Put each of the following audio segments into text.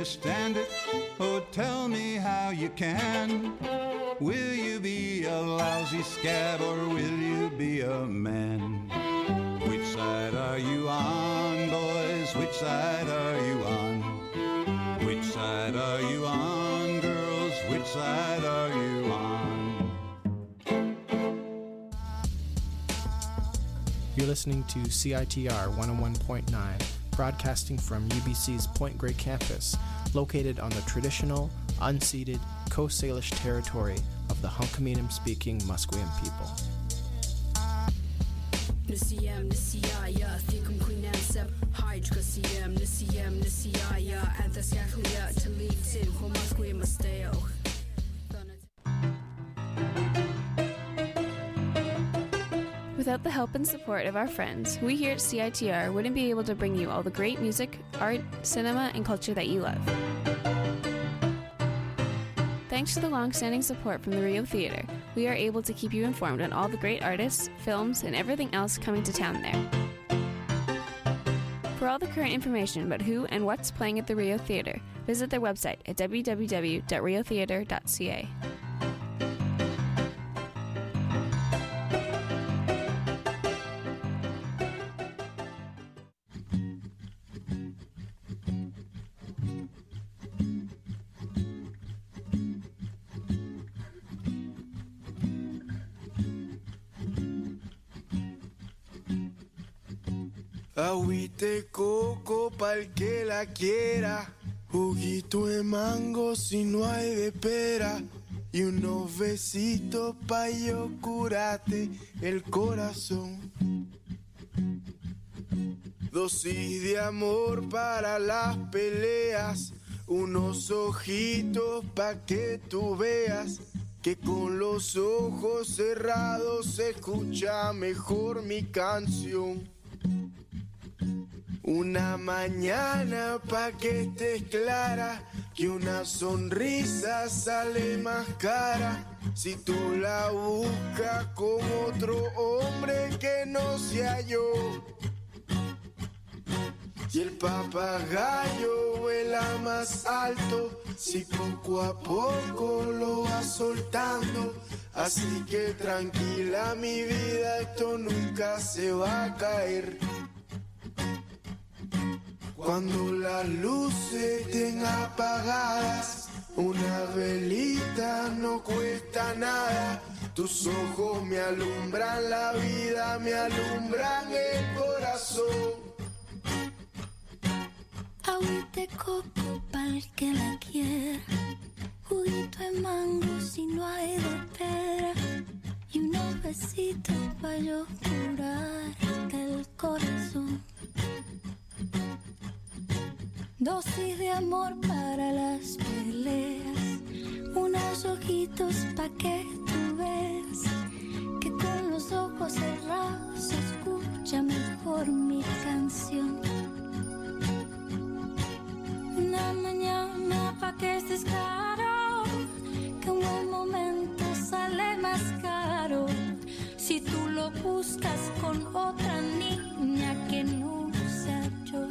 you stand it? Oh, tell me how you can. Will you be a lousy scab or will you be a man? Which side are you on, boys? Which side are you on? Which side are you on, girls? Which side are you on? You're listening to CITR 101.9, broadcasting from UBC's Point Grey campus, located on the traditional, unceded Coast Salish territory of the Hunkaminam-speaking Musqueam people. Nisiyam nisiyaya thikum queenam sep hydra siyam nisiyaya anthas yaklia talitin homasque masteo. Without the help and support of our friends, we here at CITR wouldn't be able to bring you all the great music, art, cinema, and culture that you love. Thanks to the long-standing support from the Rio Theatre, we are able to keep you informed on all the great artists, films, and everything else coming to town there. For all the current information about who and what's playing at the Rio Theatre, visit their website at www.riotheatre.ca. Agüite de coco pa'l que la quiera, juguito de mango si no hay de pera, y unos besitos pa' yo curarte el corazón. Dosis de amor para las peleas, unos ojitos pa' que tú veas que con los ojos cerrados se escucha mejor mi canción. Una mañana pa' que estés clara, que una sonrisa sale más cara si tú la buscas con otro hombre que no sea yo. Y el papagayo vuela más alto si poco a poco lo vas soltando. Así que tranquila mi vida, esto nunca se va a caer. Cuando las luces estén apagadas, una velita no cuesta nada. Tus ojos me alumbran la vida, me alumbran el corazón. Agüita de coco pa'l que la quiera, juguito de mango si no hay de pera, y unos besitos pa' yo curarte el corazón. Dosis de amor para las peleas, unos ojitos pa' que tú veas que con los ojos cerrados se escucha mejor mi canción. Una mañana pa' que estés claro, que un buen momento sale más caro si tú lo buscas con otra niña que no sea yo.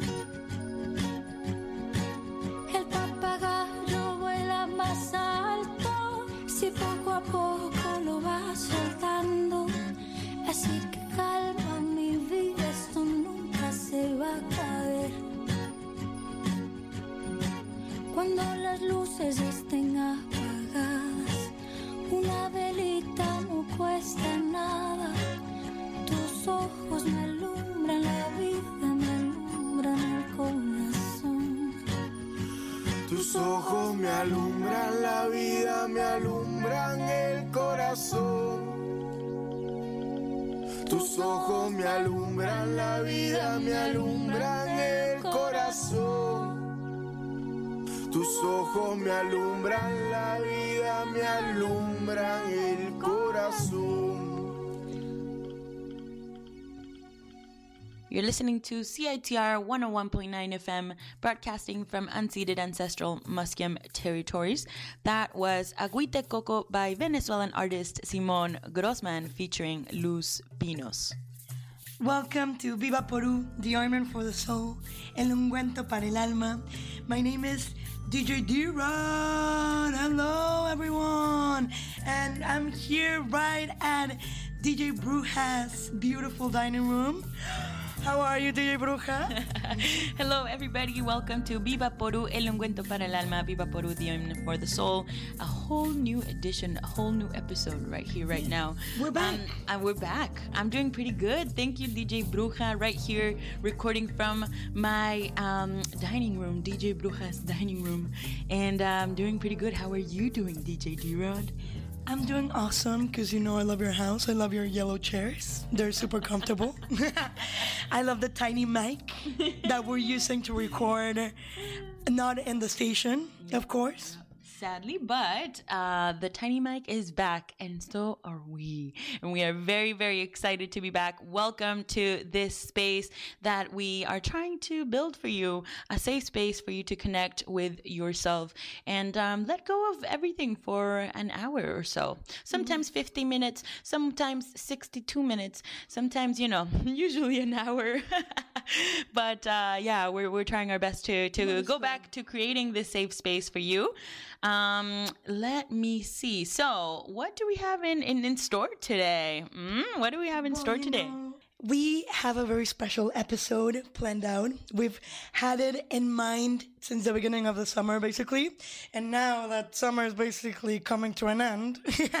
El papagayo vuela más alto si poco a poco lo vas soltando. Así que calma mi vida, esto nunca se va a caer. Cuando las luces estén apagadas, una velita no cuesta nada. Tus ojos me alumbran la vida, me alumbran el corazón. Tus ojos me alumbran la vida, me alumbran el corazón. Tus ojos me alumbran la vida, me alumbran el corazón. Tus ojos me alumbran la vida, me alumbran el corazón. You're listening to CITR 101.9 FM, broadcasting from unceded ancestral Musqueam territories. That was Agüita de Coco by Venezuelan artist Simón Grossman featuring Luz Pinos. Welcome to Viva Peru, the ointment for the soul, el ungüento para el alma. My name is DJ D-Rod. Hello, everyone. And I'm here right at DJ Bruja's beautiful dining room. How are you, DJ Bruja? Hello, everybody. Welcome to Viva Peru, el ungüento para el alma. Viva Peru, the ointment for the soul. A whole new edition, a whole new episode right here, right now. We're back. And we're back. I'm doing pretty good. Thank you, DJ Bruja, right here, recording from my dining room, DJ Bruja's dining room. And I'm doing pretty good. How are you doing, DJ D-Rod? I'm doing awesome because, you know, I love your house. I love your yellow chairs. They're super comfortable. I love the tiny mic that we're using to record, not in the station, of course. Sadly, but the tiny mic is back, and so are we. And we are very, very excited to be back. Welcome to this space that we are trying to build for you, a safe space for you to connect with yourself and let go of everything for an hour or so. Sometimes 50 minutes, sometimes 62 minutes, sometimes, you know, usually an hour. But yeah, we're trying our best to go back to creating this safe space for you. Let me see. So, what do we have in store today? What do we have in store today? We have a very special episode planned out. We've had it in mind since the beginning of the summer, basically. And now that summer is basically coming to an end,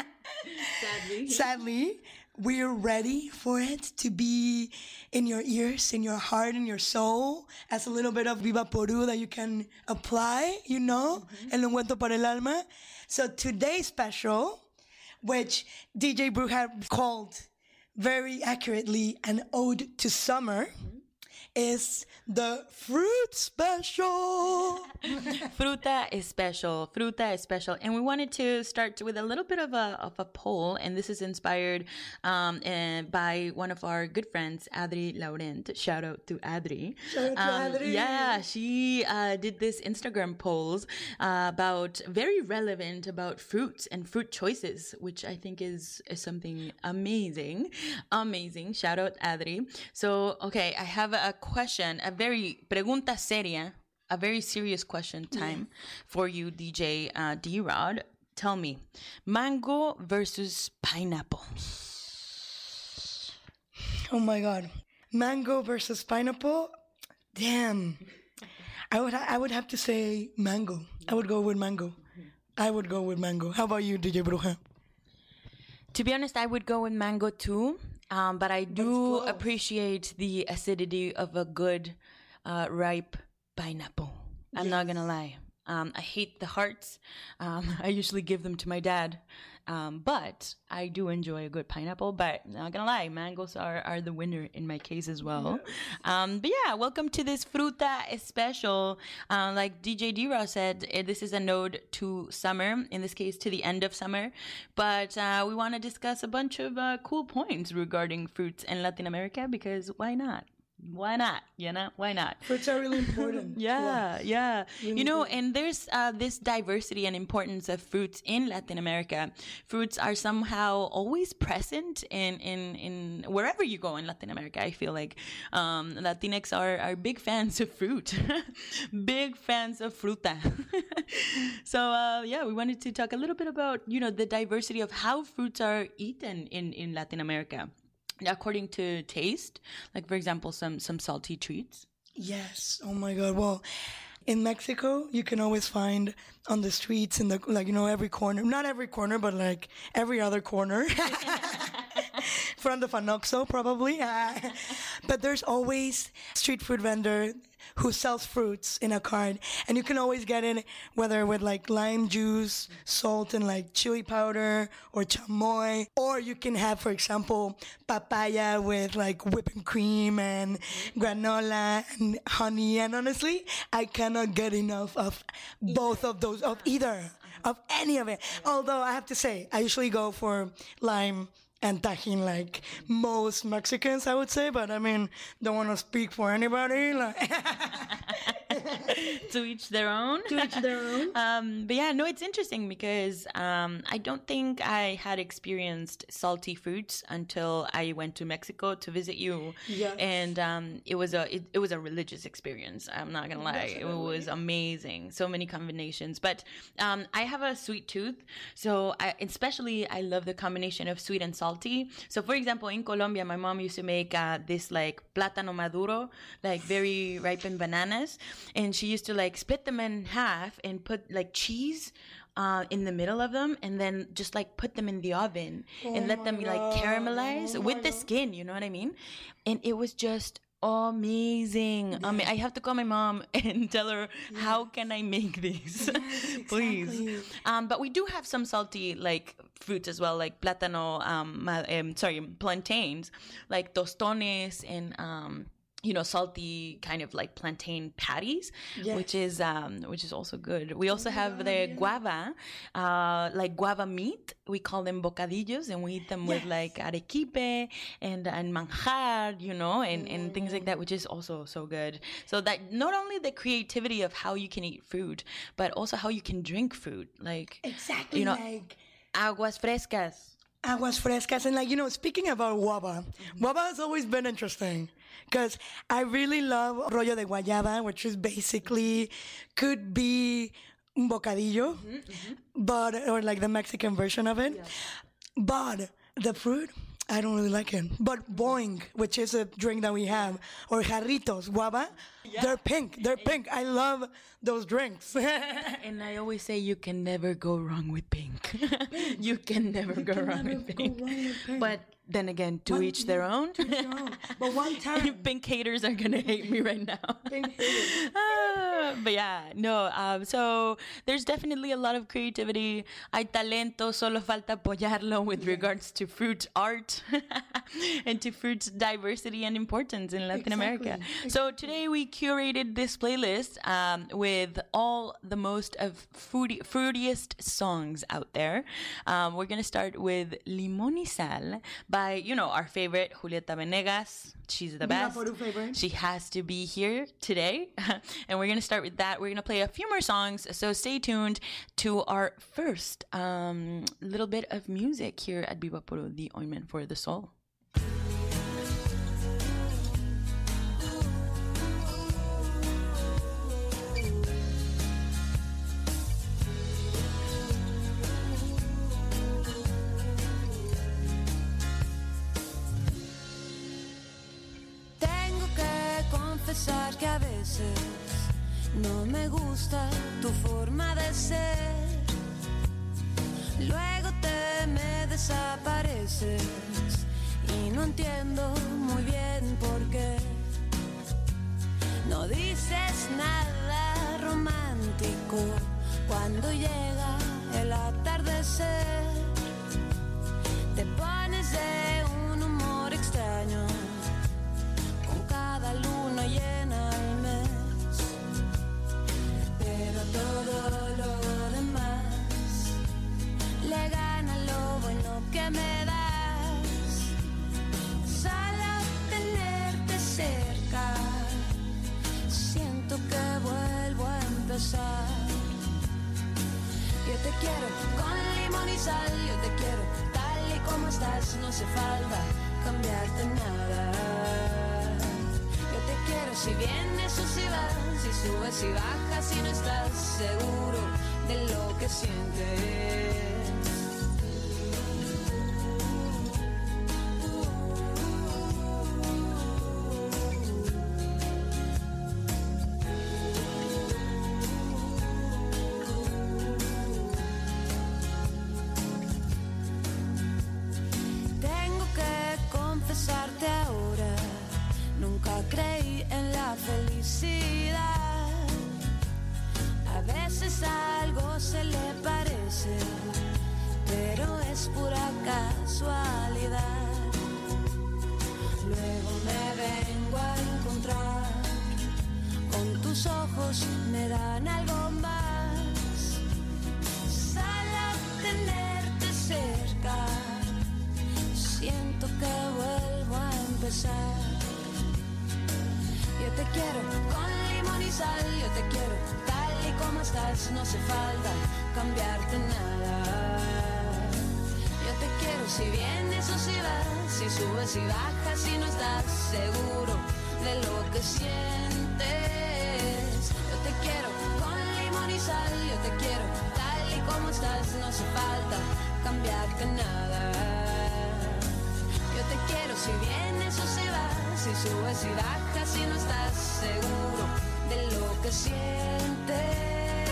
sadly, we're ready for it to be in your ears, in your heart, in your soul, as a little bit of Viva Peru that you can apply, you know, el ungüento para el alma. So today's special, which DJ Bruja called very accurately an ode to summer, is the fruit special. Fruta is special. Fruta is special. And we wanted to start with a little bit of a poll. And this is inspired by one of our good friends, Adri Laurent. Shout out to Adri. Shout out to Adri. Yeah, she did this Instagram polls about very relevant about fruits and fruit choices, which I think is something amazing. Amazing. Shout out Adri. So, okay, I have a question, a very pregunta seria, a very serious question time for you, DJ D-Rod. Tell me, mango versus pineapple. Oh my God. Mango versus pineapple? Damn. I would have to say mango. I would go with mango. How about you, DJ Bruja? To be honest, I would go with mango too. But I do appreciate the acidity of a good, ripe pineapple. I'm not gonna lie. I hate the hearts. I usually give them to my dad. But I do enjoy a good pineapple. But not gonna lie, mangoes are the winner in my case as well. But yeah, welcome to this Fruta Especial. Like DJ D-Rod said, this is a ode to summer, in this case to the end of summer. But we want to discuss a bunch of cool points regarding fruits in Latin America, because why not? Why not? You know, why not? Fruits are really important. Yeah. Really you know, and there's this diversity and importance of fruits in Latin America. Fruits are somehow always present in wherever you go in Latin America. I feel like Latinx are big fans of fruit, big fans of fruta. So yeah, we wanted to talk a little bit about, you know, the diversity of how fruits are eaten in Latin America. According to taste, like for example, some salty treats. Yes. Oh my God. Well, in Mexico, you can always find on the streets, in the, like, you know, every corner, not every corner, but like every other corner. Front of an Oxxo, probably. But there's always street food vendor who sells fruits in a cart, and you can always get it whether with like lime juice, salt, and like chili powder, or chamoy, or you can have, for example, papaya with like whipping cream and granola and honey. And honestly, I cannot get enough of both of those, of either, of any of it. Although I have to say, I usually go for lime and tajin, like most Mexicans, I would say. But I mean, don't want to speak for anybody. Like To each their own. To each their own. But yeah, no, it's interesting because I don't think I had experienced salty foods until I went to Mexico to visit you. Yes. And it was a religious experience. I'm not gonna lie, it was amazing. So many combinations. But I have a sweet tooth, so I love the combination of sweet and salty. So for example, in Colombia, my mom used to make this like plátano maduro, like very ripened bananas, and she used to like split them in half and put like cheese in the middle of them, and then just like put them in the oven and let them like caramelize with the skin, you know what I mean? And it was just amazing. I mean, I have to call my mom and tell her, how can I make these? Yes, Please. exactly. But we do have some salty like fruits as well, like plátano, plantains, like tostones and salty kind of like plantain patties, which is also good. We also have the guava, like guava meat. We call them bocadillos, and we eat them with like arequipe and manjar, and things like that, which is also so good. So that not only the creativity of how you can eat food, but also how you can drink food. Like exactly, like aguas frescas. Aguas frescas. And speaking about guava, guava has always been interesting because I really love rollo de guayaba, which is basically could be un bocadillo, or like the Mexican version of it. Yeah. But the fruit, I don't really like it. But boing, which is a drink that we have, or jarritos, guava, they're pink. They're pink. I love those drinks. And I always say you can never go wrong with pink. You can never go wrong with pink. But then again, to each their own. But one time. Pink haters are going to hate me right now. Pink haters. But yeah, no. So there's definitely a lot of creativity. Hay talento, solo falta apoyarlo with regards to fruit art and to fruit diversity and importance in Latin America. So today we curated this playlist with all the most of fruitiest songs out there. We're going to start with Limón y Sal by, our favorite, Julieta Venegas. She's the best. She has to be here today. And we're going to start with that. We're going to play a few more songs. So stay tuned to our first little bit of music here at Viva Puro, the ointment for the soul. Que a veces no me gusta tu forma de ser, luego me desapareces y no entiendo muy bien por qué. No dices nada romántico cuando llega el atardecer, te pones de un humor extraño cada luna llena al mes, pero todo lo demás le gana lo bueno que me das. Solo tenerte cerca, siento que vuelvo a empezar. Yo te quiero con limón y sal, yo te quiero tal y como estás, no hace falta cambiarte nada. Quiero si vienes o si vas, si subes y bajas y no estás seguro de lo que sientes. Tengo que confesarte ahora, nunca creí en la felicidad. A veces algo se le parece, pero es pura casualidad. Luego me vengo a encontrar con tus ojos, me dan algo más. Solo tenerte cerca, siento que vuelvo a empezar. Yo te quiero con limón y sal, yo te como estás, no hace falta cambiarte nada. Yo te quiero si vienes o si vas, si subes y bajas, si no estás seguro de lo que sientes. Yo te quiero con limón y sal, yo te quiero tal y como estás, no hace falta cambiarte nada. Yo te quiero si vienes o si vas, si subes y bajas, si no estás seguro de lo que sientes.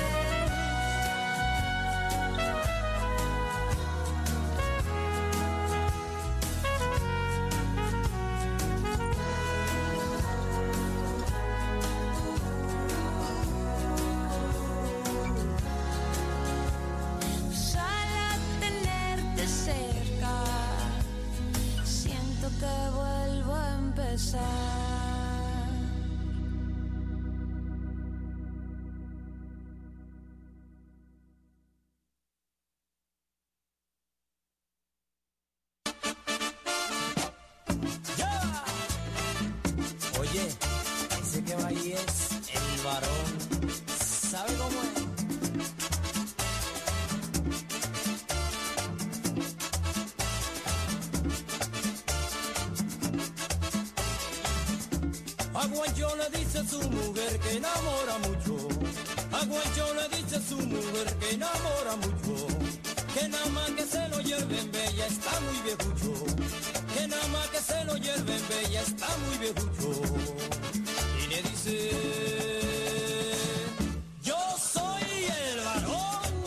A Guancho le dice a su mujer que enamora mucho. A Guancho le dice a su mujer que enamora mucho. Que nada más que se lo lleven bella está muy viejucho. Que nada más que se lo lleven bella está muy viejucho. Y le dice: yo soy el varón.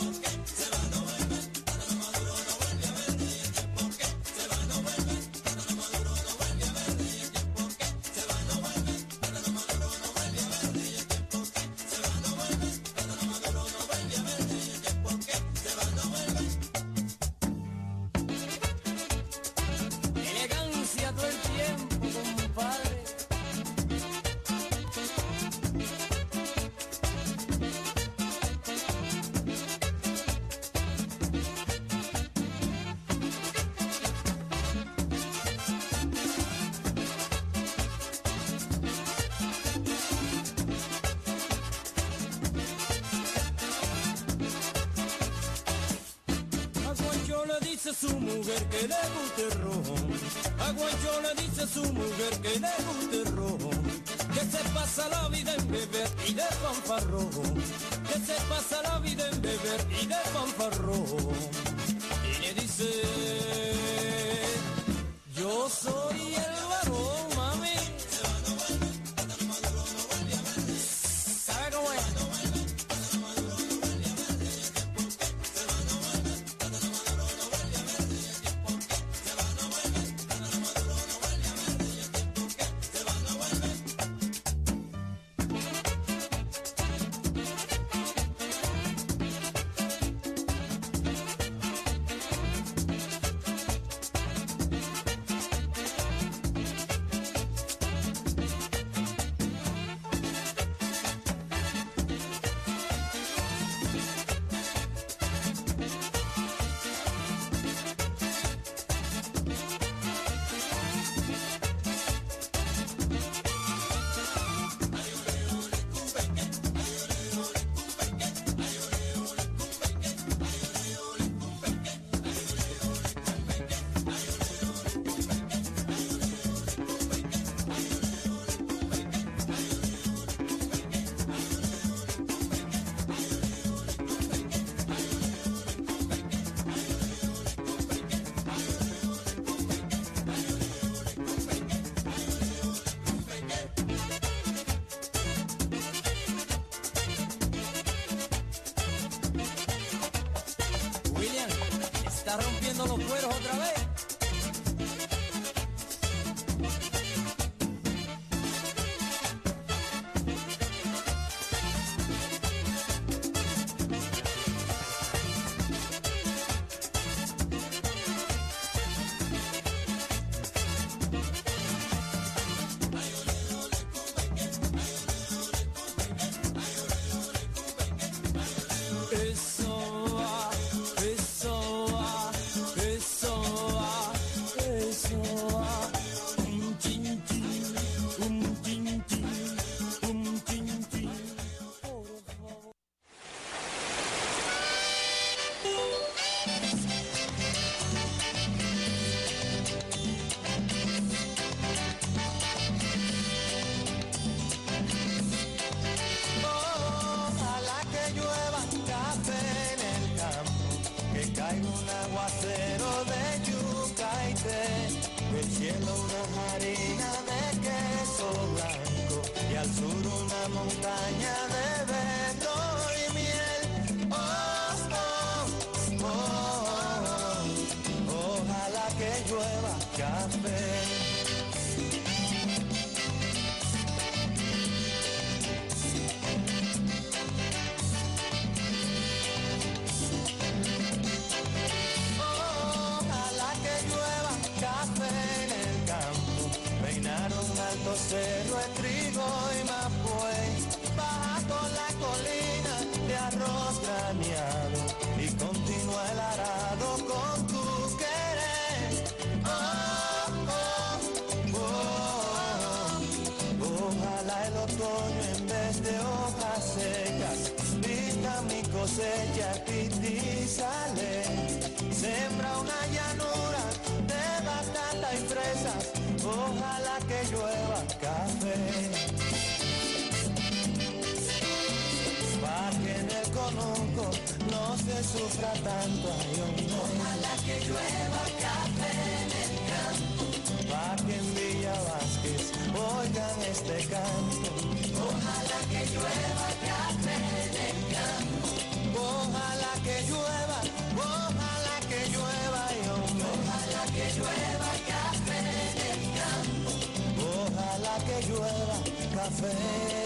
Su mujer que le guste el ron. A Guancho le dice a su mujer que le guste el ron. Que se pasa la vida en beber y de fanfarrón. Que se pasa la vida en beber y de fanfarrón. Y le dice: yo soy el varón, mami. ¿Sabe cómo es? Está rompiendo los cueros otra vez. Eso va, eso va, eso cielo una harina de queso blanco y al sur una montaña de vento y miel. Oh, oh, oh, oh, ojalá que llueva café. Cerro de trigo y mapuey, baja con la colina de arroz graneado y continúa el arado con tu querer. Oh, oh, oh, oh. Ojalá el otoño en vez de hojas secas vista mi cosecha y sale. Sembra una llanura de batata y fresas. Ojalá que llueva café, pa' que en el conuco no se sufra tanto. Ojalá que llueva café en el campo, pa' que en Villa Vázquez oigan este canto. Ojalá que llueva café en el campo, ojalá que llueva, ojalá que llueva y ojalá que llueva café en el campo. Ojalá que llueva café.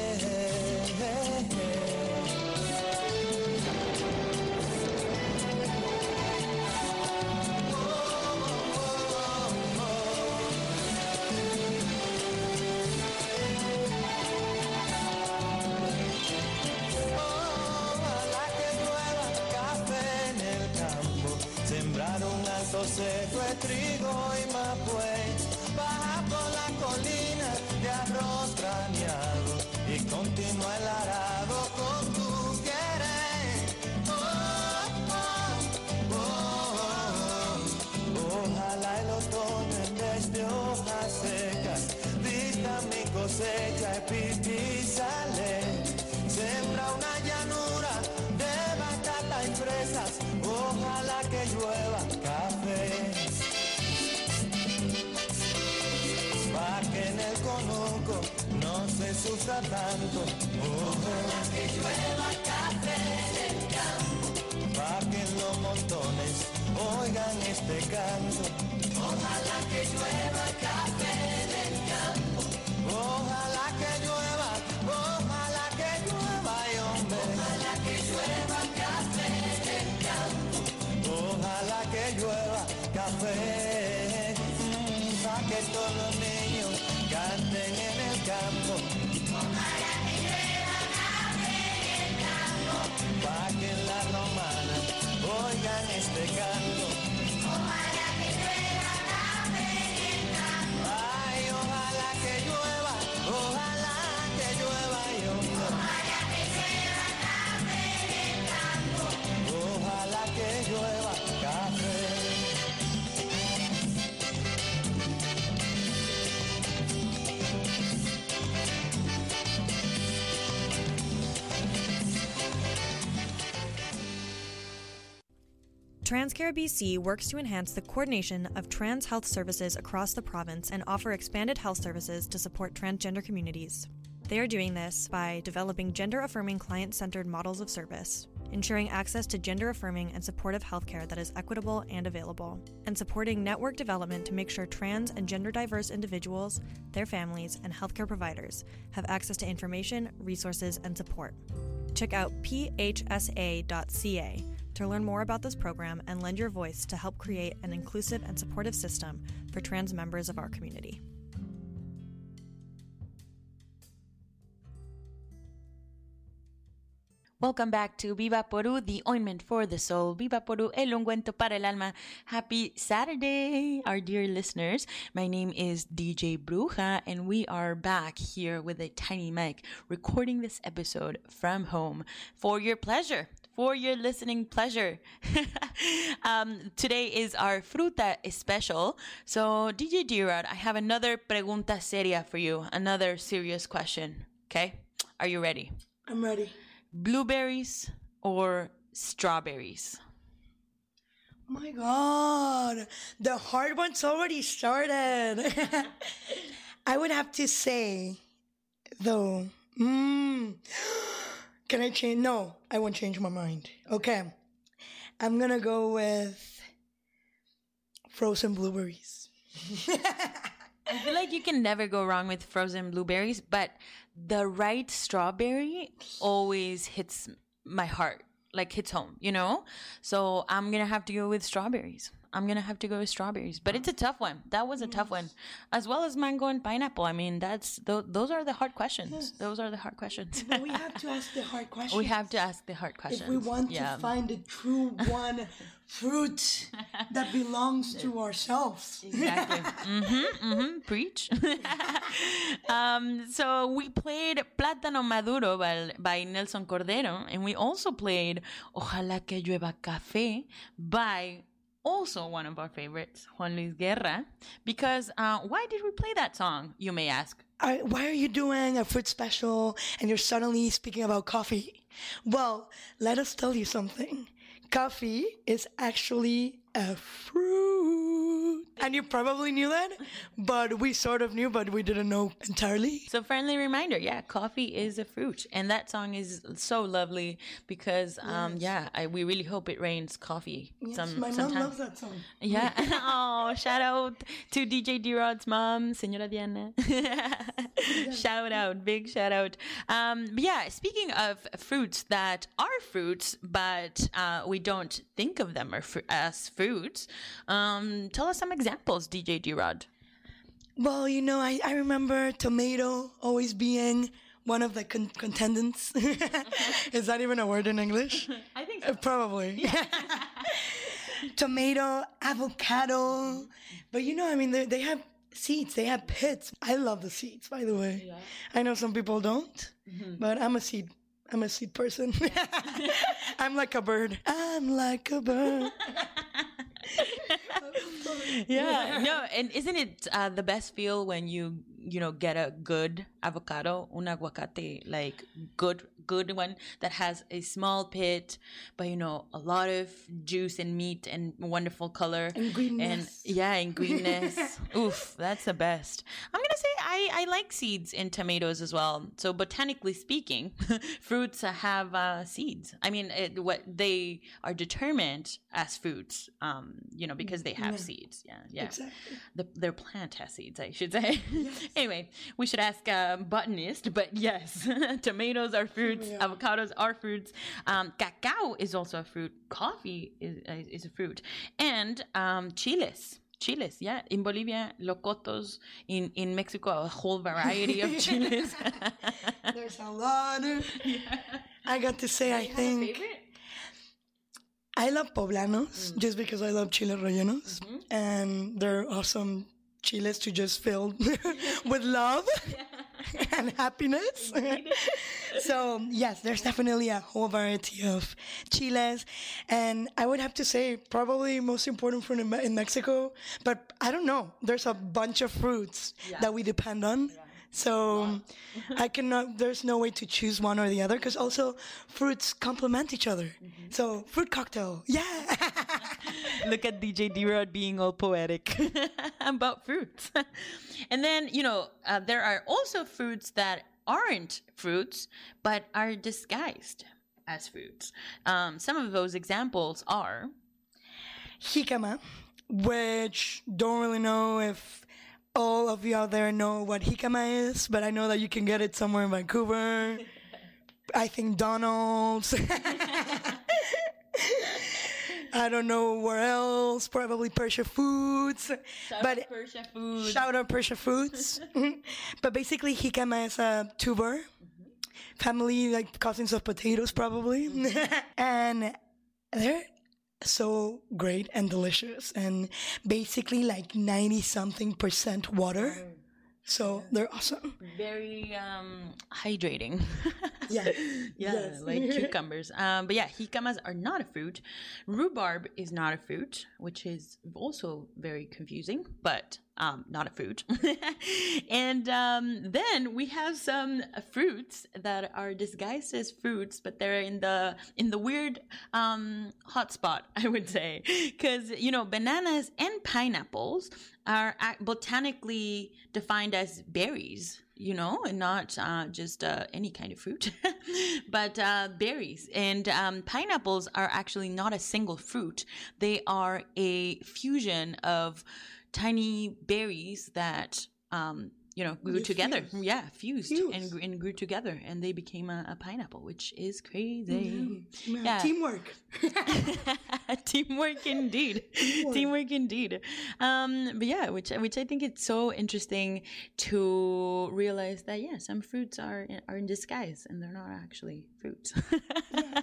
Ojalá que llueva café en el campo. Sembrar un alto seco de trigo y mapuey. Baja por la colina de arroz graneado y continúa el arado con tu querer. Oh, oh, oh, ojalá el otoño en vez de hojas secas vista mi cosecha y sale. Sembra una llanura de batata y fresas. Ojalá que llueva café, pa' que en el conuco no se sufra tanto. Ojalá que llueva café en el campo, pa' que en los montones oigan este canto. Ojalá que llueva café en el campo, ojalá que llueva, ojalá que llueva y hombre. Ojalá que llueva café en el campo, ojalá que llueva café, pa' que todos los niños canten en el campo. Ojalá que llueva café en el campo, pa' que en la romana oigan este canto. Ojalá que llueva café en el campo. Ay, ojalá que llueva y ojalá que llueva café en el campo. Ojalá que llueva café. TransCare BC works to enhance the coordination of trans health services across the province and offer expanded health services to support transgender communities. They are doing this by developing gender-affirming client-centered models of service, ensuring access to gender-affirming and supportive healthcare that is equitable and available, and supporting network development to make sure trans and gender-diverse individuals, their families, and healthcare providers have access to information, resources, and support. Check out phsa.ca to learn more about this program and lend your voice to help create an inclusive and supportive system for trans members of our community. Welcome back to Viva Porú, the ointment for the soul. Viva Porú, el ungüento para el alma. Happy Saturday, our dear listeners. My name is DJ Bruja, and we are back here with a tiny mic, recording this episode from home for your pleasure, for your listening pleasure. Today is our Fruta special. So, DJ D-Rod, I have another pregunta seria for you, another serious question. Okay? Are you ready? I'm ready. Blueberries or strawberries? My God, the hard one's already started. I would have to say, though, can I change? No, I won't change my mind. Okay, I'm gonna go with frozen blueberries. I feel like you can never go wrong with frozen blueberries, but the right strawberry always hits my heart, like hits home, you know? So I'm going to have to go with strawberries. But it's a tough one. That was a tough one. As well as mango and pineapple. I mean, those are the hard questions. Yes. Those are the hard questions. But we have to ask the hard questions. We have to ask the hard questions. If we want to find the true one fruit that belongs to ourselves. Exactly. Preach. So we played Plátano Maduro by Nelson Cordero, and we also played Ojalá que llueva café by also one of our favorites, Juan Luis Guerra. Because why did we play that song, you may ask? Why are you doing a fruit special and you're suddenly speaking about coffee? Well, let us tell you something. Coffee is actually a fruit. And you probably knew that, but we sort of knew, but we didn't know entirely. So friendly reminder, coffee is a fruit. And that song is so lovely because, we really hope it rains coffee. Yes, my mom loves that song. Yeah. Oh, shout out to DJ D-Rod's mom, Señora Diana. Shout out, big shout out. Speaking of fruits that are fruits, but we don't think of them as fruits, tell us some examples, DJ D-Rod. Well, I remember tomato always being one of the contendants. Is that even a word in English? I think so. Probably. Yeah. Tomato, avocado. But they have seeds. They have pits. I love the seeds, by the way. Yeah. I know some people don't, but I'm a seed person. I'm like a bird. Yeah, no, and isn't it the best feel when you get a good avocado, un aguacate, like good one that has a small pit, but a lot of juice and meat and wonderful color and greenness. And greenness. Oof, that's the best. I'm gonna say I like seeds in tomatoes as well. So botanically speaking, fruits have seeds. I mean, they are determined as fruits, because they have seeds. Yeah. Exactly. Their plant has seeds, I should say. Yes. Anyway, we should ask a botanist, but yes, tomatoes are fruits, avocados are fruits. Cacao is also a fruit. Coffee is a fruit. And chiles, yeah. In Bolivia, locotos. In Mexico, a whole variety of chiles. There's a lot. I got to say, I think I love poblanos just because I love chile rellenos. And they're awesome chiles to just fill with love and happiness. So, yes, there's definitely a whole variety of chiles. And I would have to say probably most important fruit in Mexico. But I don't know. There's a bunch of fruits that we depend on. Yeah. So there's no way to choose one or the other because also fruits complement each other. So fruit cocktail. Yeah. Look at DJ D-Rod being all poetic about fruits. And then, there are also fruits that aren't fruits, but are disguised as fruits. Some of those examples are jicama, which don't really know if all of you out there know what jicama is, but I know that you can get it somewhere in Vancouver. I think Donald's. I don't know where else. Probably Persia Foods. Shout out Persia Foods. But basically, jicama is a tuber. Family, like cousins of potatoes, probably. And they're so great and delicious. And basically, like 90-something% water. So they're awesome. Very hydrating. Yeah. Yes. Like cucumbers. But yeah, jicamas are not a fruit. Rhubarb is not a fruit, which is also very confusing, but not a fruit. And then we have some fruits that are disguised as fruits, but they're in the weird hotspot, I would say, because bananas and pineapples are botanically defined as berries, and not just any kind of fruit, but berries. And pineapples are actually not a single fruit. They are a fusion of tiny berries that grew together. Fused. And grew together, and they became a pineapple, which is crazy. Yeah. Teamwork. Teamwork indeed. Teamwork indeed. But yeah, which I think it's so interesting to realize that some fruits are in disguise, and they're not actually fruits. Yes.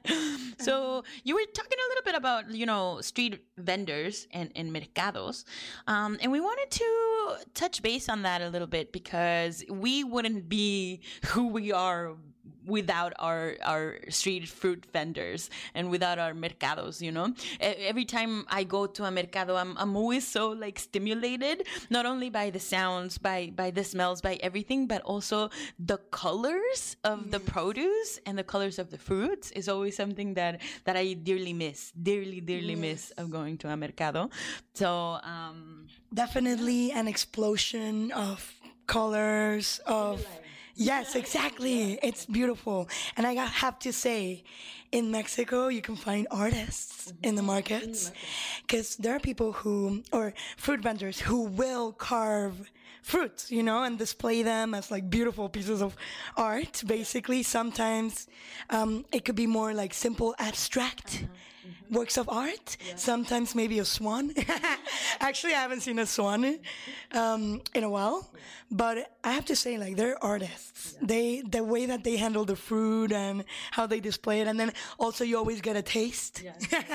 So you were talking a little bit about street vendors and mercados, and we wanted to touch base on that a little bit, because we wouldn't be who we are without our street fruit vendors and without our mercados. Every time I go to a mercado, I'm always so stimulated, not only by the sounds, by the smells, by everything, but also the colors of the produce and the colors of the fruits is always something that I dearly miss of going to a mercado. So definitely an explosion of colors of. Yes, exactly. It's beautiful. And I have to say, in Mexico, you can find artists in the markets, because there are people or fruit vendors who will carve fruits, and display them as beautiful pieces of art. Basically, sometimes it could be more simple abstract works of art. Sometimes maybe a swan. Actually, I haven't seen a swan in a while, but I have to say, they're artists. The way that they handle the fruit and how they display it, and then also you always get a taste.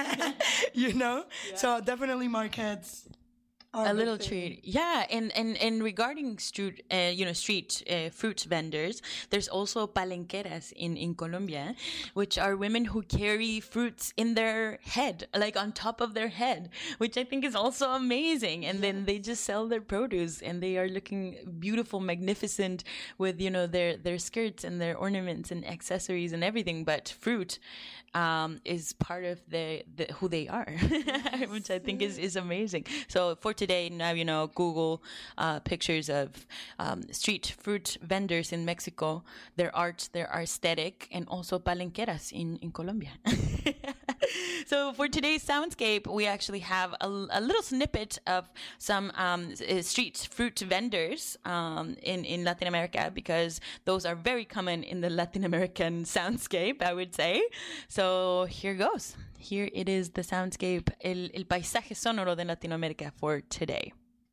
So definitely markets. A little treat. Yeah, and regarding street fruit vendors, there's also palenqueras in Colombia, which are women who carry fruits in their head, on top of their head, which I think is also amazing. And then they just sell their produce, and they are looking beautiful, magnificent with their skirts and their ornaments and accessories and everything. But fruit is part of who they are, which I think is amazing. So for today, now Google pictures of street fruit vendors in Mexico, their art, their aesthetic, and also palenqueras in Colombia. So for today's soundscape, we actually have a little snippet of some street fruit vendors in Latin America, because those are very common in the Latin American soundscape, I would say. So here goes. Here it is, the soundscape, el paisaje sonoro de Latinoamérica for today.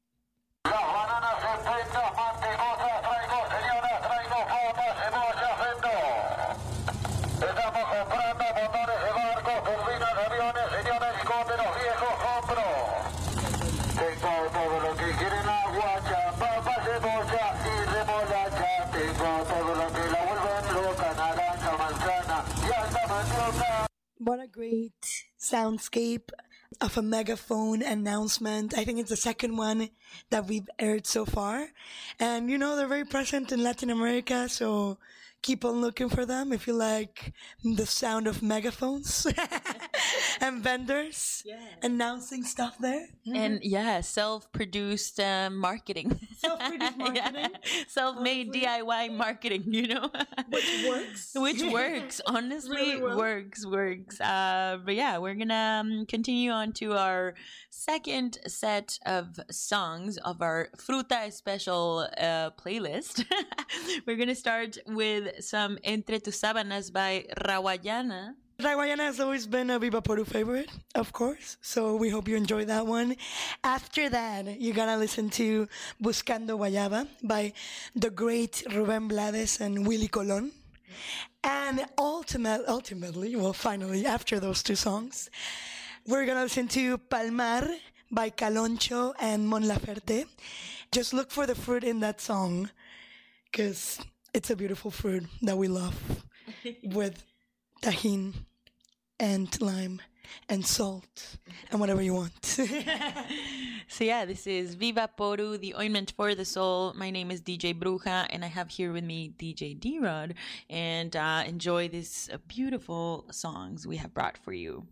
What a great soundscape of a megaphone announcement. I think it's the second one that we've aired so far. And, they're very present in Latin America, so keep on looking for them if you like the sound of megaphones and vendors announcing stuff there. And self-produced marketing. Self-produced marketing. Self-made DIY marketing, Which works. Honestly, really works. But yeah, we're going to continue on to our second set of songs of our Fruta Special playlist. We're going to start with some Entre Tus Sábanas by Rawayana. Rawayana has always been a Viva Peru favorite, of course, so we hope you enjoy that one. After that, you're gonna listen to Buscando Guayaba by the great Rubén Blades and Willy Colón. And ultimately, finally, after those two songs, we're gonna listen to Palmar by Caloncho and Mon Laferte. just look for the fruit in that song, because it's a beautiful fruit that we love with tajin and lime and salt and whatever you want. So yeah, this is Viva Poru, the ointment for the soul. My name is DJ Bruja, and I have here with me DJ D-Rod, and enjoy these beautiful songs we have brought for you.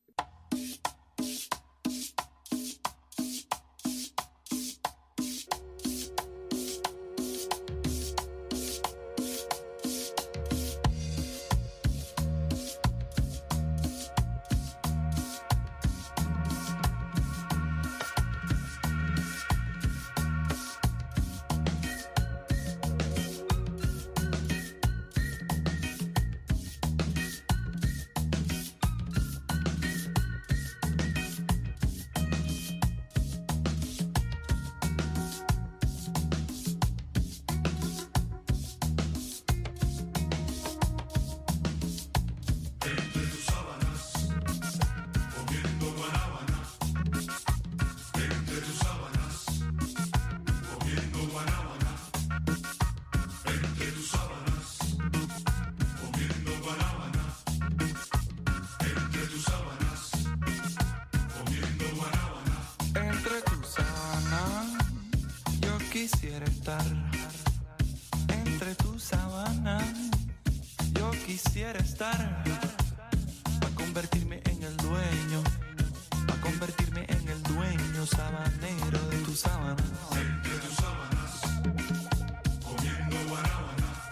Quisiera estar entre tus sábanas. Yo quisiera estar para convertirme en el dueño, para convertirme en el dueño sabanero de tus sábanas. Entre tus sábanas, comiendo guanábana.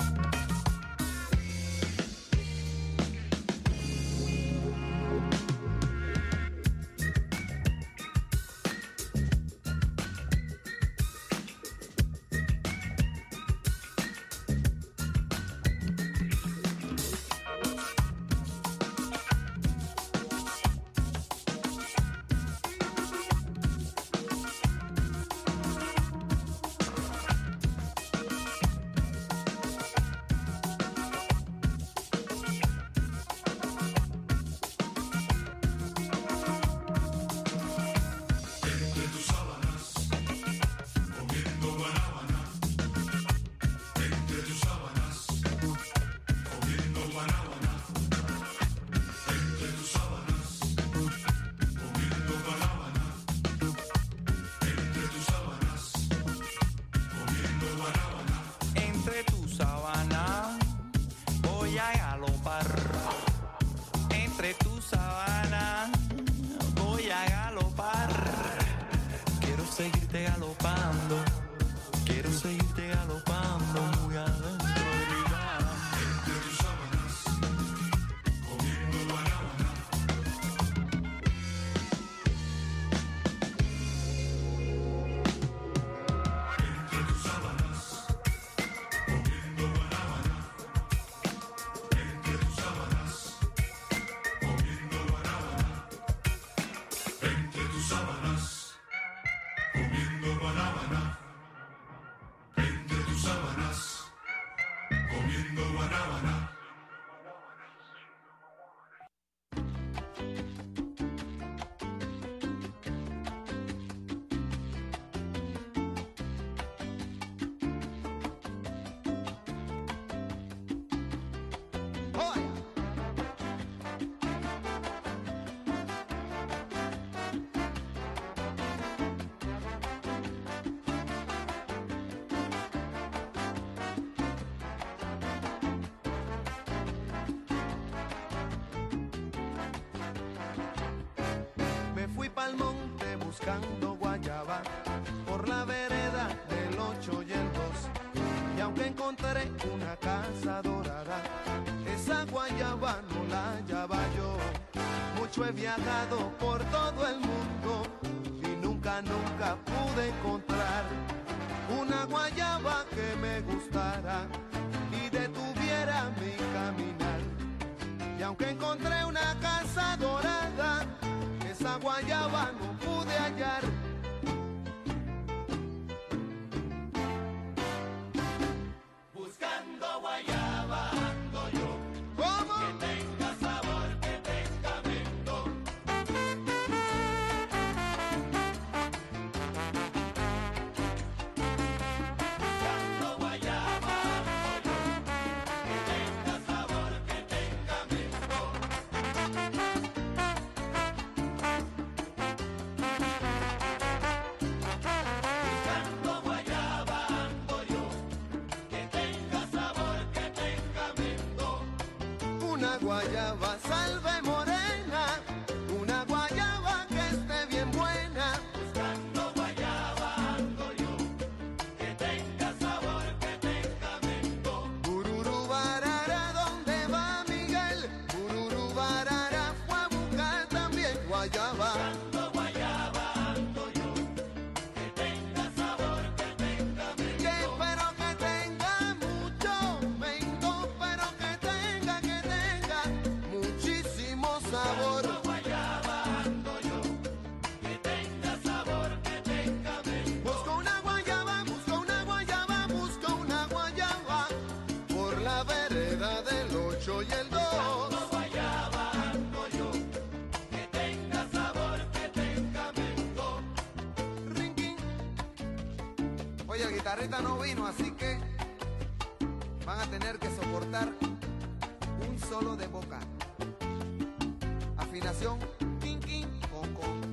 Pa'l monte buscando guayaba por la vereda del 8 y el 2, y aunque encontré una casa dorada, esa guayaba no la hallaba yo. Mucho he viajado por todo el mundo y nunca pude encontrar una guayaba que me gustara y detuviera mi caminar. Y aunque encontré una casa dorada, esa guayaba no pude hallar. Buscando guayaba ando yo. ¿Cómo? Que tenga sabor, que tenga mento. guayaba salve morena, una guayaba que esté bien buena. Buscando guayaba ando yo, que tenga sabor, que tenga mento. Bururu barara, ¿dónde va Miguel? Bururu barara fue a buscar también guayaba. Buscando guayaba ando yo, que tenga sabor, que tenga mento. Que espero que tenga mucho mento, pero que tenga muchísimo sabor. Guayaba ando yo, que tenga sabor, que tenga mento. Busco una guayaba, busco una guayaba, busco una guayaba por la vereda del 8 y el 2. Guayaba ando yo, que tenga sabor, que tenga mento. Rinquín. Oye, el guitarrista no vino, así que van a tener que soportar un solo de boca. Afinación, king, king, con, con.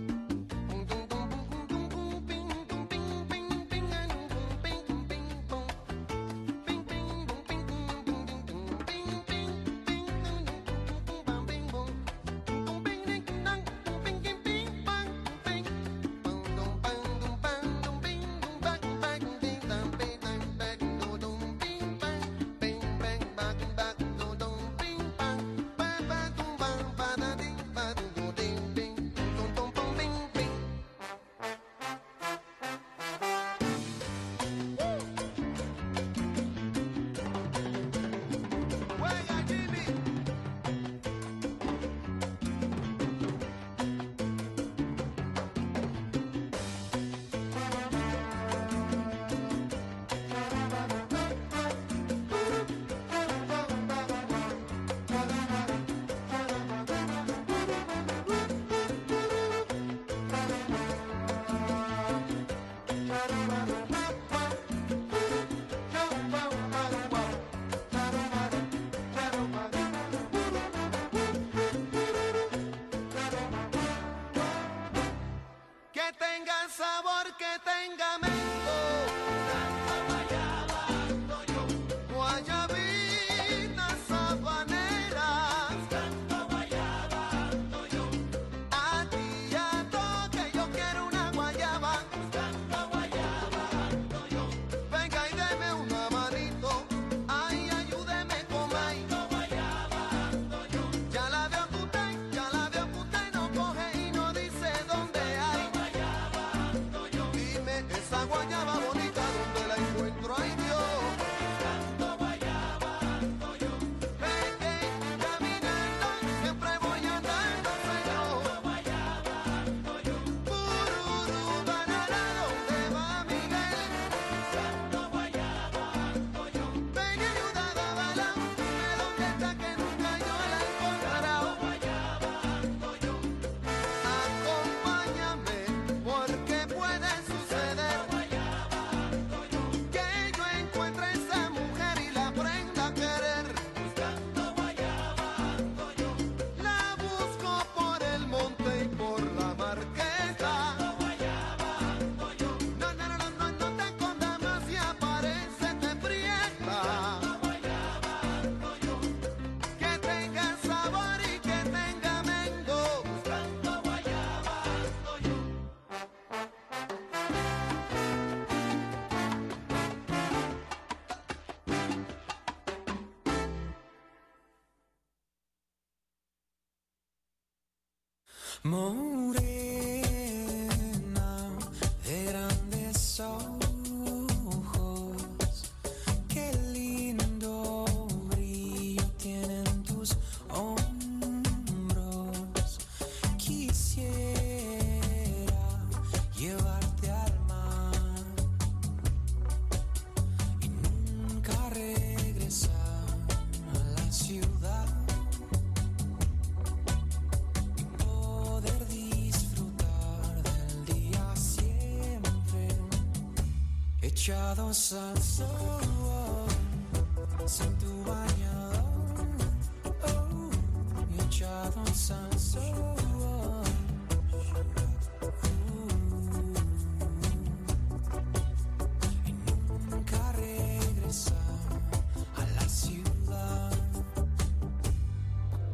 Que tenga sabor, que tenga mento. Guayaba ando yo, guayabitas sabaneras. Buscando guayaba ando yo, a ti y a todo que yo quiero una guayaba. Buscando guayaba ando yo, venga y deme una manito, ay, ayúdeme con ahí. Guayaba ando yo, ya la veo que usted no coge y no dice dónde hay. Dime esa guayaba bonita, ¿dónde la encuentro? Ay Dios. Buscando guayaba ando yo, peque, caminando, siempre voy andando, señor. Guayaba ando yo, bururu, banana, ¿dónde va Miguel? Buscando guayaba ando yo, ven y ayúdame a bailar, dime dónde está que nunca yo la he encontrado. Guayaba ando yo, acompáñame, porque puede suceder que yo encuentre esa mujer y la aprenda a querer. Buscando guayaba ando yo, la busco por el monte y por la marquesa. Guayaba ando yo, no te escondas más y aparece te prieta. Guayaba ando yo, que tenga sabor y que tenga mento. Buscando guayaba ando yo. Morena de grandes ojos, qué lindo brillo tienen tus hombros. Quisiera llevarte al mar y nunca regresar a la ciudad. Poder disfrutar del día siempre echados al sol, sin tu bañador, y echados al sol. Y nunca regresar a la ciudad.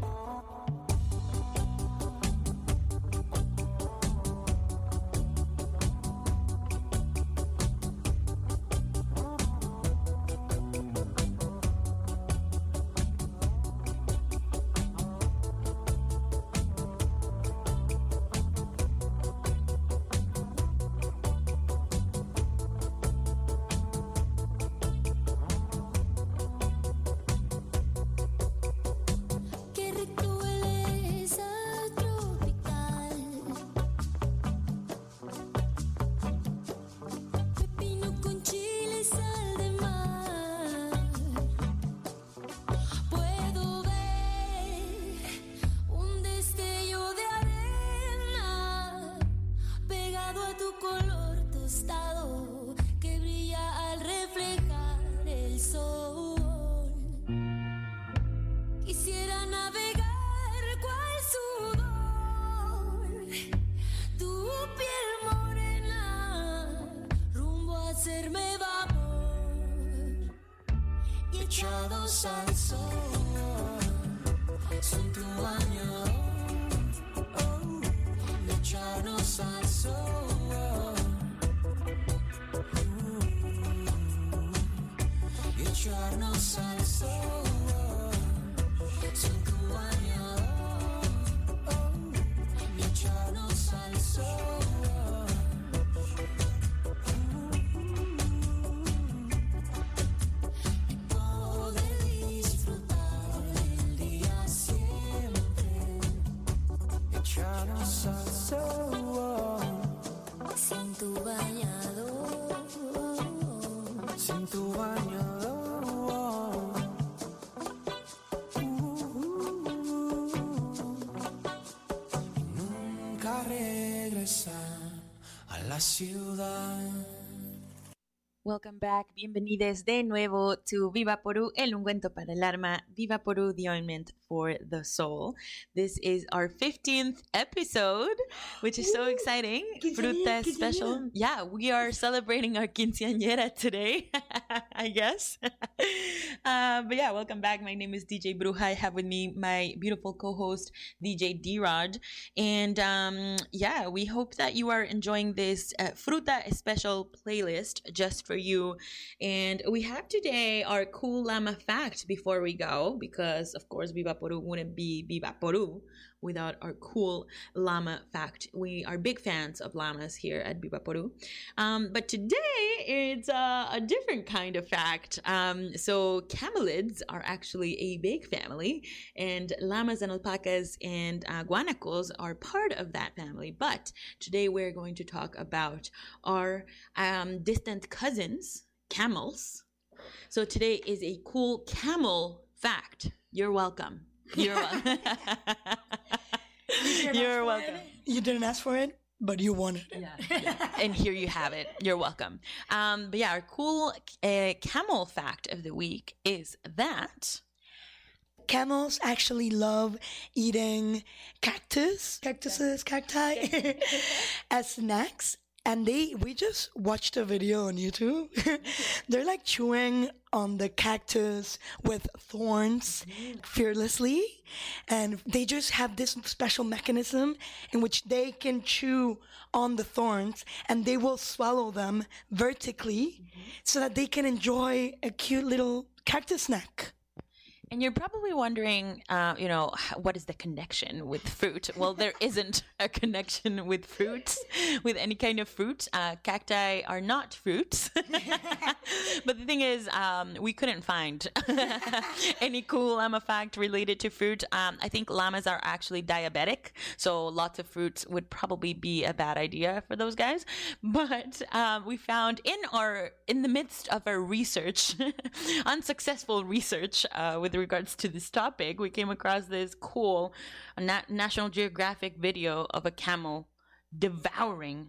echados al sol, sin tu bañador, echados al sol, echarnos al sol, sin tu bañador, echarnos al sol. Echarnos al sol, sin tu bañador, sin tu bañador, y nunca regresar a la ciudad. Welcome back, bienvenidos de nuevo to Vivaporú, el ungüento para el alma, Vivaporú, the ointment for the soul. This is our 15th episode, which is so exciting. Fruta special. Yeah, we are celebrating our quinceañera today, I guess. But yeah, welcome back. My name is DJ Bruja. I have with me my beautiful co-host, DJ D-Rod. And yeah, we hope that you are enjoying this Fruta special playlist just for you. And we have today our cool llama fact before we go, because of course Vivaporú wouldn't be Vivaporú without our cool llama fact. We are big fans of llamas here at Vivaporú. But today it's a different kind of fact. So camelids are actually a big family, and llamas and alpacas and guanacos are part of that family. But today we're going to talk about our distant cousins, camels. So today is a cool camel fact. You're welcome. You're welcome. You're welcome. You didn't ask for it, but you wanted it. Yeah. And here you have it. You're welcome. But yeah, our cool camel fact of the week is that camels actually love eating cacti, as snacks. And we just watched a video on YouTube. They're like chewing on the cactus with thorns fearlessly. And they just have this special mechanism in which they can chew on the thorns and they will swallow them vertically so that they can enjoy a cute little cactus snack. And you're probably wondering, what is the connection with fruit? Well, there isn't a connection with fruits, with any kind of fruit. Cacti are not fruits. But the thing is, we couldn't find any cool llama fact related to fruit. I think llamas are actually diabetic, so lots of fruits would probably be a bad idea for those guys. But we found in the midst of our research, unsuccessful research with regards to this topic, we came across this cool National Geographic video of a camel devouring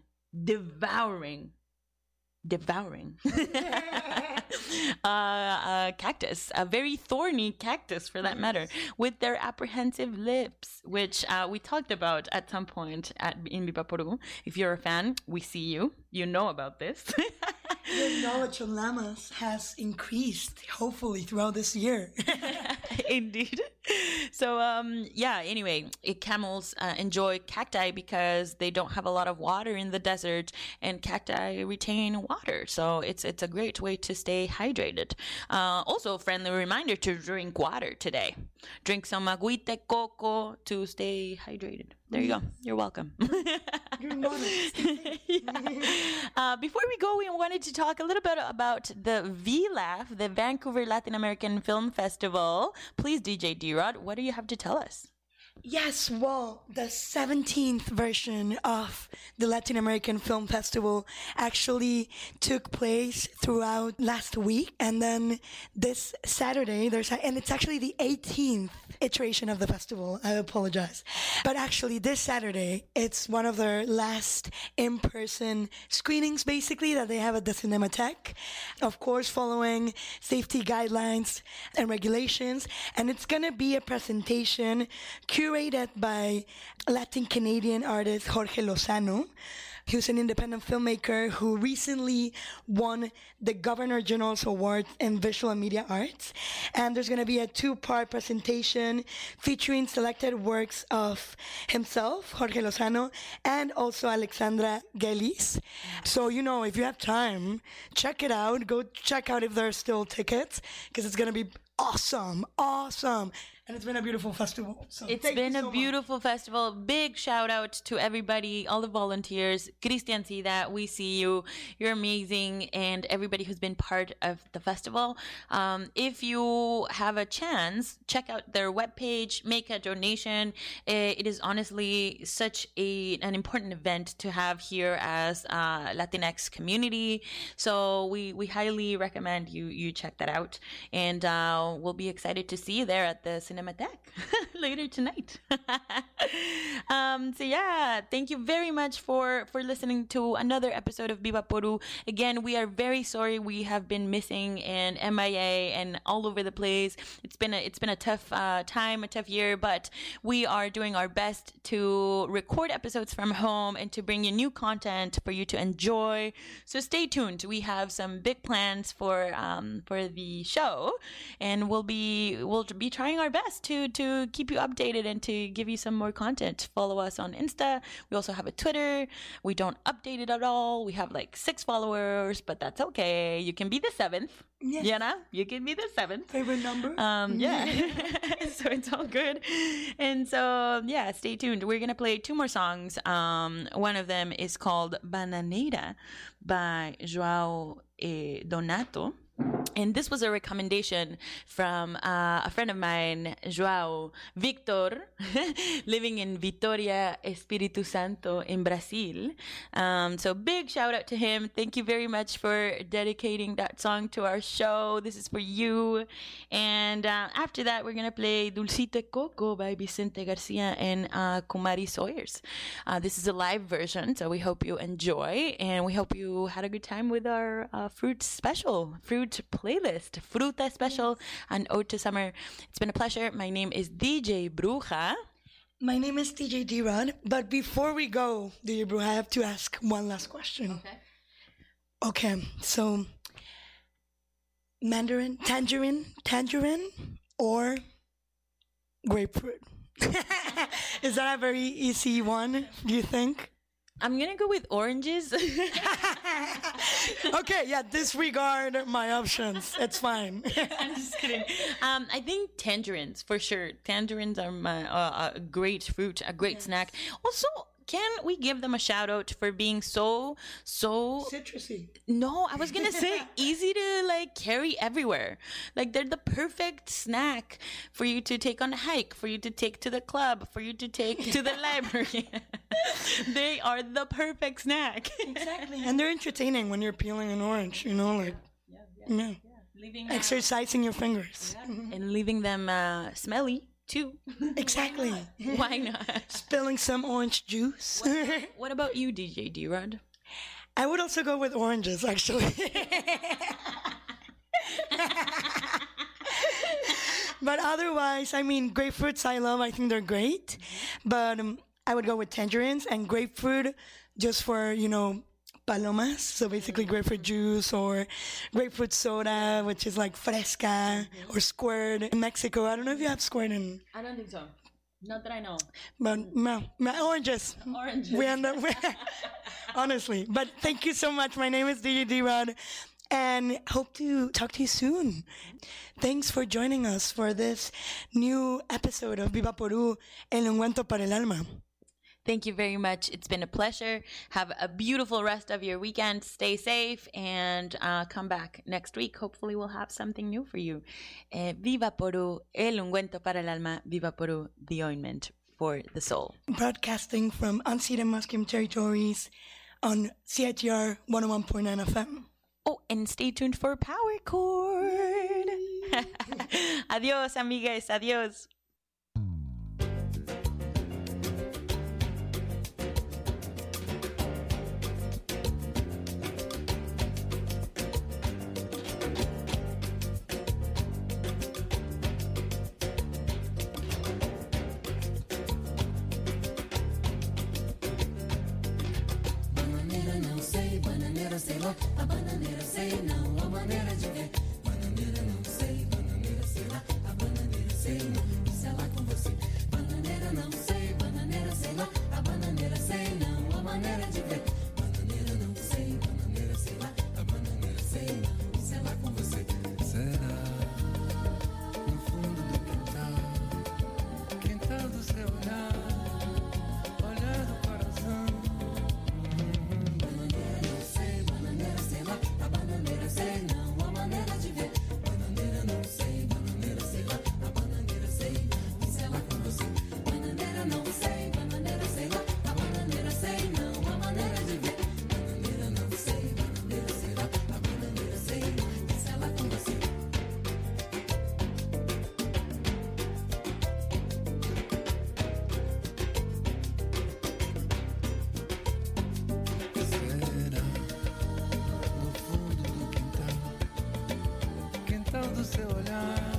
a cactus, a very thorny cactus for that matter, with their apprehensive lips, which we talked about at some point in Vivaporú. If you're a fan, we see you. You know about this. Your knowledge of llamas has increased, hopefully, throughout this year. Indeed. So, anyway, camels enjoy cacti because they don't have a lot of water in the desert, and cacti retain water. So it's a great way to stay hydrated. Also, a friendly reminder to drink water today. Drink some agüita coco to stay hydrated. There you go. You're welcome. You're Before we go, we wanted to talk a little bit about the VLAF, the Vancouver Latin American Film Festival. Please, DJ D-Rod, what do you have to tell us? Yes, well, the 17th version of the Latin American Film Festival actually took place throughout last week. And then this Saturday, and it's actually the 18th iteration of the festival. I apologize. But actually, this Saturday, it's one of their last in-person screenings, basically, that they have at the Cinematheque. Of course, following safety guidelines and regulations. And it's going to be a presentation curated curated by Latin Canadian artist Jorge Lozano. He was an independent filmmaker who recently won the Governor General's Award in Visual and Media Arts. And there's going to be a 2-part presentation featuring selected works of himself, Jorge Lozano, and also Alexandra Gelis. So, you know, if you have time, check it out. Go check out if there are still tickets, because it's going to be awesome. And it's been a beautiful festival. So it's been a beautiful festival. Big shout out to everybody, all the volunteers. Christian Sida, we see you. You're amazing. And everybody who's been part of the festival. If you have a chance, check out their webpage, make a donation. It is honestly such an important event to have here as Latinx community. So we highly recommend you check that out. And we'll be excited to see you there at the Cinematheque later tonight. So yeah, thank you very much for listening to another episode of Viva Peru. Again, we are very sorry we have been missing and MIA and all over the place. It's been a tough time, a tough year, but we are doing our best to record episodes from home and to bring you new content for you to enjoy. So stay tuned. We have some big plans for the show, and we'll be trying our best to keep you updated and to give you some more content. Follow us on Insta. We also have a Twitter. We don't update it at all. We have like 6 followers, but that's okay. You can be the 7th. Yes. You know, you can be the 7th. Favorite number. Yeah. So it's all good. And so, yeah, stay tuned. We're going to play 2 more songs. One of them is called Bananeira by João Donato. And this was a recommendation from a friend of mine, João Victor, living in Vitória, Espírito Santo in Brazil. So big shout out to him. Thank you very much for dedicating that song to our show. This is for you. And after that, we're going to play Dulcito Coco by Vicente Garcia and Kumari Sawyers. This is a live version, so we hope you enjoy. And we hope you had a good time with our fruit playlist, Fruta Special, and Ode to Summer. It's been a pleasure. My name is DJ Bruja. My name is DJ D-Rod. But before we go, DJ Bruja, I have to ask one last question. Okay, so mandarin, tangerine, or grapefruit? Is that a very easy one, do you think? I'm going to go with oranges. Okay, yeah, disregard my options. It's fine. I'm just kidding. I think tangerines, for sure. Tangerines are a great fruit, a great snack. Also, can we give them a shout out for being so citrusy? No, I was gonna say easy to like carry everywhere. Like they're the perfect snack for you to take on a hike, for you to take to the club, for you to take to the library. They are the perfect snack. Exactly, and they're entertaining when you're peeling an orange. You know, like leaving exercising your fingers and leaving them smelly too. Exactly. Why not? Spilling some orange juice. What about you, DJ D-Rod? I would also go with oranges, actually. But otherwise, I mean, grapefruits I love. I think they're great. But I would go with tangerines and grapefruit just for, you know, palomas, so basically grapefruit juice or grapefruit soda, which is like fresca or squirt in Mexico. I don't know if you have squirt in... I don't think so. Not that I know. But oranges. Oranges. We end up with... Honestly. But thank you so much. My name is DJ D-Rod, and hope to talk to you soon. Thanks for joining us for this new episode of Viva Peru, El Ungüento para el Alma. Thank you very much. It's been a pleasure. Have a beautiful rest of your weekend. Stay safe and come back next week. Hopefully we'll have something new for you. Viva Peru, el ungüento para el alma. Viva Peru, the ointment for the soul. Broadcasting from unceded Musqueam territories on CITR 101.9 FM. Oh, and stay tuned for Power Chord. Adios, amigas. Adios. tão do seu olhar.